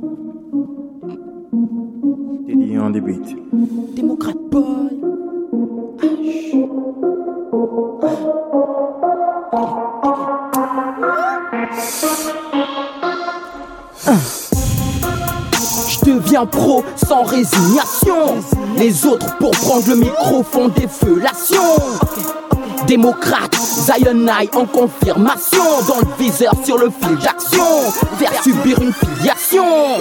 Dédié on the beat. Démocrate boy. Je deviens pro sans résignation. Les autres pour prendre le micro font des fellations. Démocrate, Zion High en confirmation. Dans le viseur sur le fil d'action. Faire subir une filiation.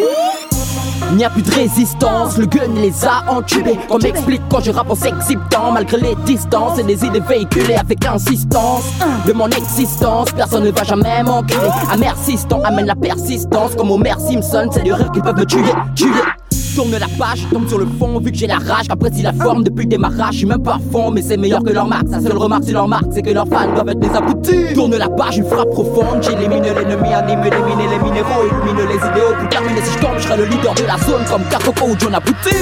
Il n'y a plus de résistance, le gun les a entubés. Qu'on m'explique quand je rappe en s'exhibitant. Malgré les distances et les idées véhiculées avec insistance. De mon existence, personne ne va jamais m'enculer. Amer-sistant amène la persistance. Comme Homer Simpson, c'est du rire qu'ils peuvent me tuer. Tourne la page, tombe sur le fond, vu que j'ai la rage, qu'apprécie la forme depuis le démarrage. Je suis même pas fond, mais c'est meilleur que leur marque. Sa seule remarque, c'est leur marque, c'est que leurs fans doivent être des aboutis. Tourne la page, une frappe profonde. J'élimine l'ennemi, anime, élimine les minéraux, illumine les idéaux. Pour terminer, si je tombe, je serai le leader de la zone comme Kakoko ou John Abouti.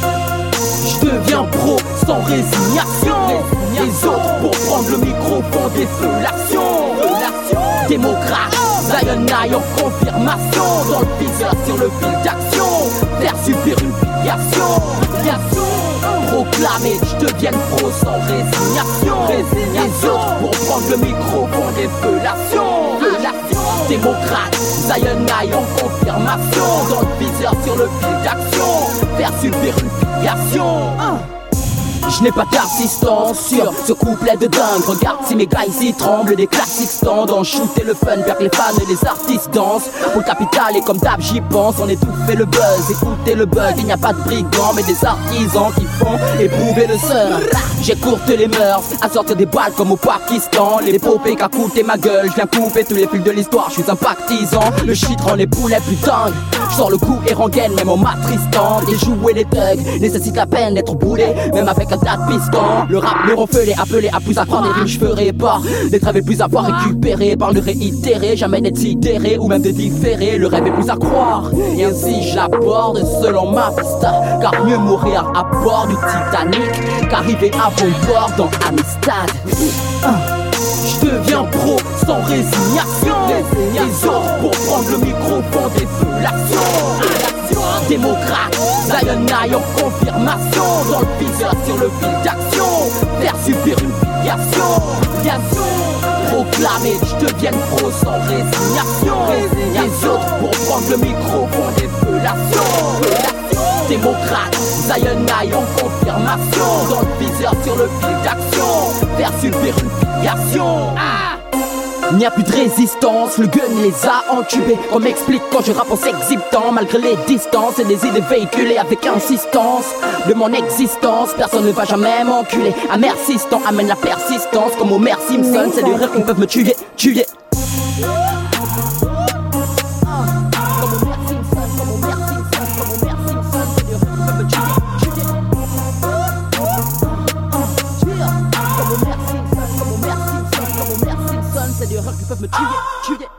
Je deviens pro sans résignation. Les autres pour prendre le micro font des fellations. Démocrate, Zion High en confirmation. Dans le viseur sur le fil d'action. Faire subir une filiation. Proclamer que je devienne pro sans résignation. Les autres pour prendre le micro font des fellations. Démocrate, Zion High en confirmation. Dans le viseur sur le fil d'action. Faire subir une filiation. Je n'ai pas d'assistance sur ce couplet de dingue. Regarde si mes gars ici tremblent, des classiques stands. En shooter le fun vers que les fans et les artistes dansent. Pour le capital et comme d'hab j'y pense. On étouffe le buzz, écoutez le bug. Il n'y a pas de brigands mais des artisans qui font éprouver le seum. J'écourte les mœurs, à sortir des balles comme au Pakistan. L'épopée qu'a coûté ma gueule, je viens couper tous les fils de l'histoire. Je suis un pactisan, le shit rend les poulets plus dingues. Je sors le coup et rengaine même en m'attristant. Déjouer les thugs nécessite la peine d'être boulé, même avec un tas de pistons. Le rap me renfelé, appelé à plus apprendre. Des rimes je ferai pas, des rêves plus à voir récupérer. Par le réitérer, jamais d'être sidéré ou même de différer. Le rêve est plus à croire, et ainsi je l'aborde selon ma vista. Car mieux mourir à bord du Titanic qu'arriver à bon port dans Amistad. Je deviens pro sans résignation. Les autres pour prendre le micro font des fellations. Démocrate, Zion High en confirmation. Dans le viseur sur le fil d'action. Faire subir une filiation. Proclamer que je devienne pro sans résignation. Les autres pour prendre le micro font des fellations. Démocrate, Zion High en confirmation. Dans le viseur sur le fil d'action. Faire subir une filiation. Il n'y a plus de résistance, le gun les a entubés. Qu'on m'explique quand je rappe en s'exhibitant. Malgré les distances et les idées véhiculées avec insistance. De mon existence, personne ne va jamais m'enculer. Amer-sistant amène la persistance. Comme Homer Simpson, c'est du rire qu'ils peuvent me tuer. C'est des erreurs qui peuvent me tuer.